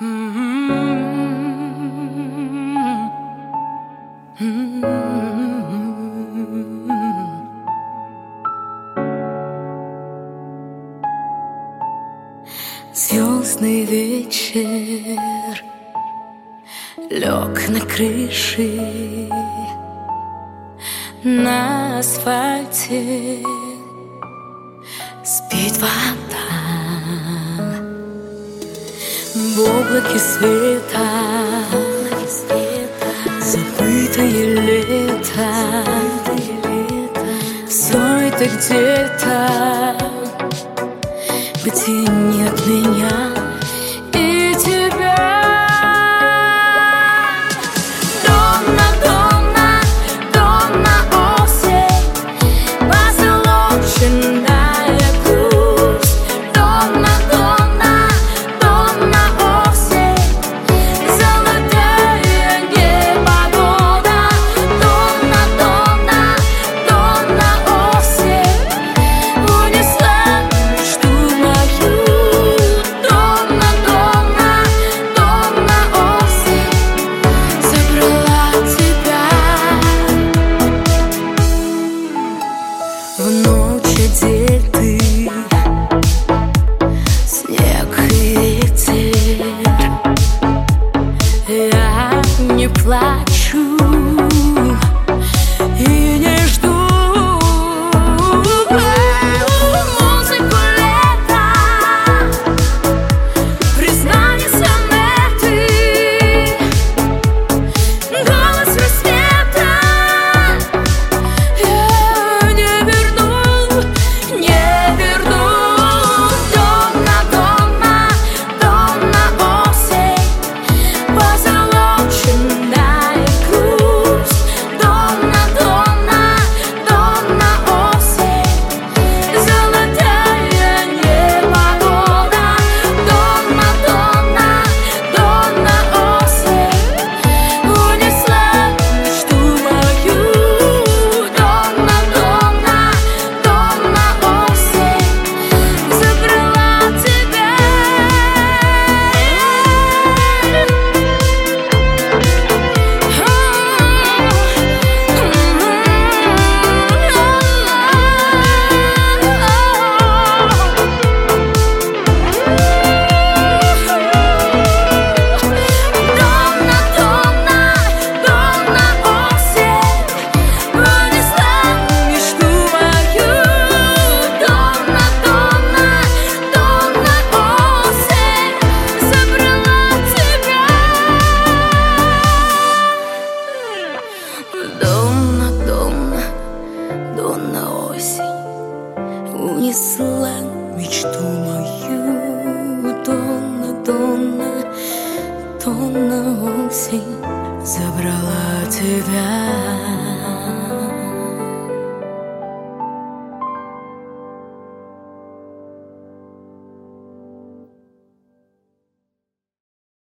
Звездный вечер лег на крыши, на асфальте спит вода. В облаке света забытое лето, все это где-то, где нет меня и тебя. Донна, Донна, Донна осень, позолоченная грусть. Донна, Донна, Донна осень, золотая непогода. Донна, Донна, Донна осень, унесла мечту мою. Донна, Донна, Донна осень, забрала тебя. В ночь одетый снег и ветер, я не плачу и не жду музыку лета, признание сонеты, голос рассвета. Я не верну, не верну. Донна, Донна, Донна осень, позолоченная грусть. Донна, Донна, Донна осень, золотая непогода. Донна, Донна, Донна осень, унесла мечту мою. Донна, Донна, Донна осень, забрала тебя. Донна, Донна, Донна осень, унесла мечту мою. Донна, Донна, Донна осень, забрала тебя. Донна, Донна, Донна осень, унесла мечту мою. Донна, Донна, Донна осень, забрала тебя.